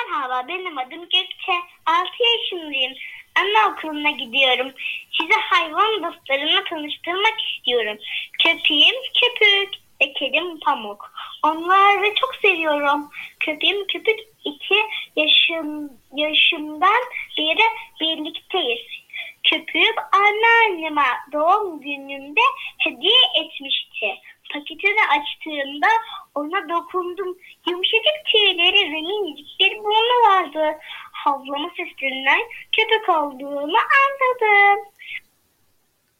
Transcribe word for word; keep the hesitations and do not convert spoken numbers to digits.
Merhaba, benim adım Gökçe. altı yaşındayım. Anaokuluna gidiyorum. Size hayvan dostlarımla tanıştırmak istiyorum. Köpeğim Köpük ve kedim Pamuk. Onları çok seviyorum. Köpeğim Köpük iki yaşım, yaşımdan beri birlikteyiz. Köpüğüm anneanneme doğum günümde hediye etmişti. Paketini açtığımda ona dokundum. Yumuşacık tüyleri ve minicik bir burnu vardı. Havlama sesinden köpek olduğunu anladım.